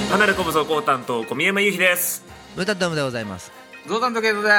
離れ込む走行担当小宮山雄飛です。 ムタドムでございます。 ゾウタンとケイトです。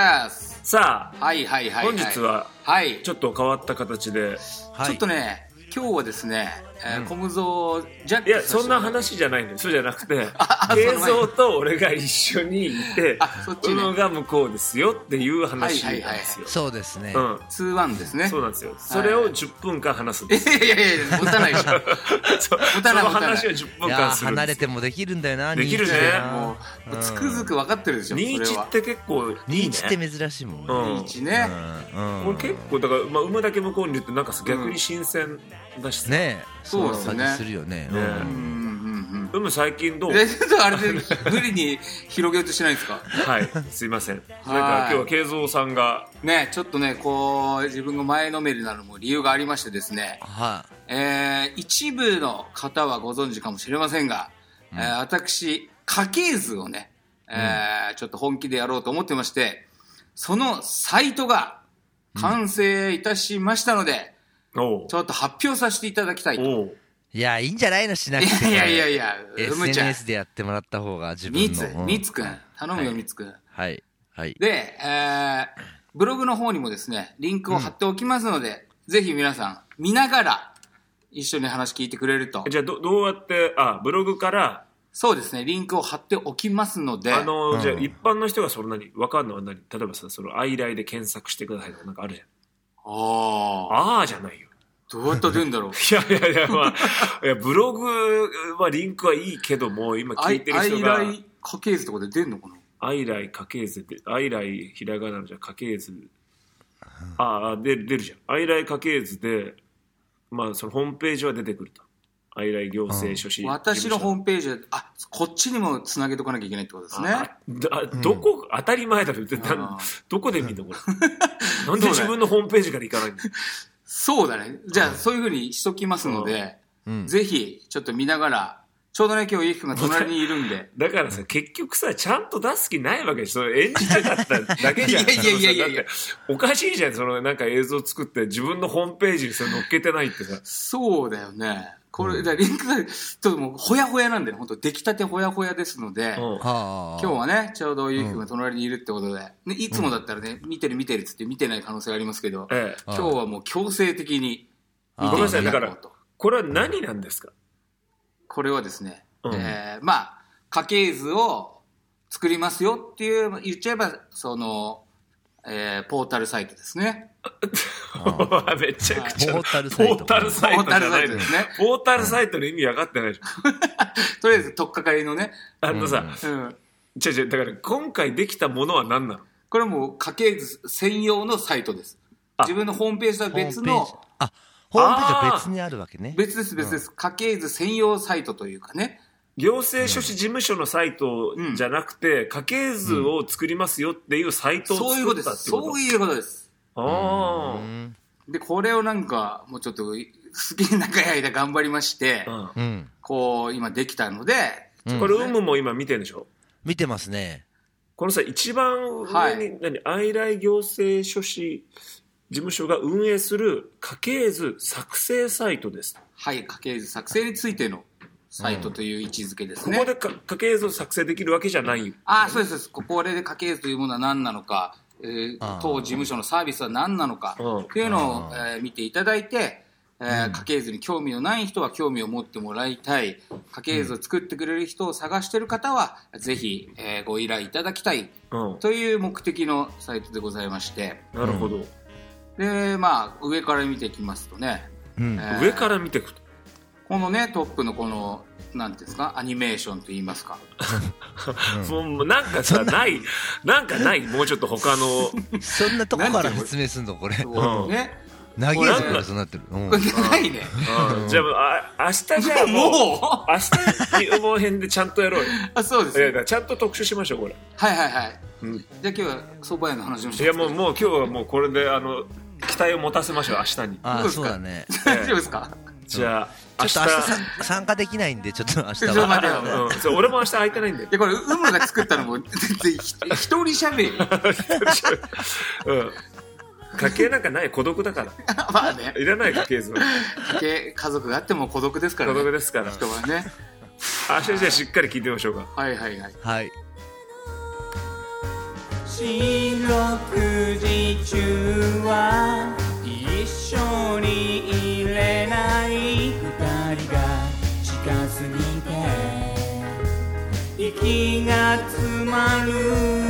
さあ、 はいはいはい、はい、 本日はちょっと変わった形で、 はい、ちょっとね今日はですね、コムゾージャック、 いやそんな話じゃないんだよ。そうじゃなくてケイゾウと俺が一緒にいて、うのが向こうですよっていう話なんですよ。 そうですね、 2-1ですね。 そうなんですよ。それを10分間話すんです。 いや持たないでしょその話を10分間するんです。 離れてもできるんだよな。 できるね。 もうつくづく分かってるでしょ。 21って結構いいね。 21って珍しいもんね。 21ね、 これ結構だから、産むだけ向こうにいるってなんか逆に新鮮だしね。 そうですね。 するよね。 最近どう？ あれで無理に広げようとしないですか？ はい、すいません。なんか今日は慶三さんがね、ちょっとねこう自分が前のめりなのも理由がありましてですね、一部の方はご存知かもしれませんが、私家系図をね、ちょっと本気でやろうと思ってまして、そのサイトが完成いたしましたので、ちょっと発表させていただきたいと。 いや、いいんじゃないの、しなくて。 いや SNS でやってもらった方が自分の。 みつくん頼むよ、みつくん。 はいで、ブログの方にもですねリンクを貼っておきますので、ぜひ皆さん見ながら一緒に話聞いてくれると。 じゃあどうやってブログから。 そうですね、リンクを貼っておきますので、 じゃあ一般の人がそれ分かるのは何？例えばさ、そのアイライで検索してくださいとかなんかあるじゃん。じゃないよ。 どうやったら出るんだろう。 いやブログはリンクはいいけども、今聞いてる人がアイライ家系図とかで出るのかな。 アイライ家系図ってアイライひらがなのじゃ家系図出るじゃん。アイライ家系図でそのホームページは出てくると。アイライ行政書士、 私のホームページでこっちにもつなげとかなきゃいけないってことですね。 どこ、当たり前だろ。どこで見るのこれ。なんで自分のホームページから行かないの？ そうだね。じゃあそういう風にしときますので、ぜひちょっと見ながら、ちょうどね今日イーフ君が隣にいるんで。だからさ、結局さ、ちゃんと出す気ないわけでしょ。演じてたっただけじゃん。いやおかしいじゃん。そのなんか映像作って自分のホームページにそれ載っけてないってさ。 そうだよね。これ、リンクがちょっともうほやほやなんでね、本当出来たてほやほやですので、今日はねちょうどイーフ君が隣にいるってことで、ね、いつもだったらね見てるっつって見てない可能性がありますけど、今日はもう強制的に見ていただこうと。ごめんなさい、だからこれは何なんですか？ これはですね、家系図を作りますよっていう言っちゃえばその、ポータルサイトですね。 めちゃくちゃポータルサイトですね。 ポータルサイトの意味分かってないじゃん。 とりあえず取っかかりのね。 だから今回できたものは何なの？ これはもう家系図専用のサイトです。自分のホームページとは別の。 ホームページは別にあるわけね。 別です。家系図専用サイトというかね。 行政書士事務所のサイトじゃなくて、家系図を作りますよっていうサイトを作ったってこと？ そういうことです。でこれをなんかもうちょっとすげえ長い間頑張りまして、こう今できたので、 これも今見てるんでしょ？ 見てますね。 このさ一番上に愛来行政書士事務所が運営する家系図作成サイトです。 はい、家系図作成についてのサイトという位置づけですね。 ここで家系図を作成できるわけじゃない。 そうです。ここで家系図というものは何なのか、当事務所のサービスは何なのかというのを、見ていただいて、家系図に興味のない人は興味を持ってもらいたい、家系図を作ってくれる人を探している方はぜひ、ご依頼いただきたい、という目的のサイトでございまして。 なるほど。 で上から見ていきますとね、 上から見ていくとこのねトップのこのなんていうんですか、アニメーションと言いますかもうなんかさないもうちょっと他のそんなとこから説明すんのこれ。 ね、 長いですからそうなってる。 長いね。 じゃあ明日じゃあもう明日の辺でちゃんとやろうよ。 そうです。 ちゃんと特集しましょうこれ。 はい。じゃあ今日は蕎麦屋の話もして。いやもう今日はもうこれで期待を持たせましょう明日に。 そうだね。 大丈夫ですか？ じゃあちょっと明日参加できないんでちょっと明日は。 俺も明日空いてないんで。 これが作ったのも一人喋り。 家計なんかない、孤独だからいらない家系図は。 家族があっても孤独ですからね。 孤独ですから人はね。 明日じゃあしっかり聞いてみましょうか。 はいはいはい。 はい。 四六時中は一緒にいれない二人が近すぎて息が詰まる。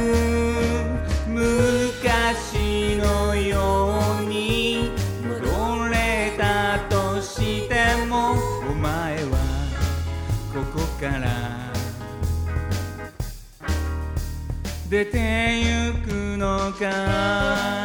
昔のように戻れたとしてもお前はここから出てゆくのか。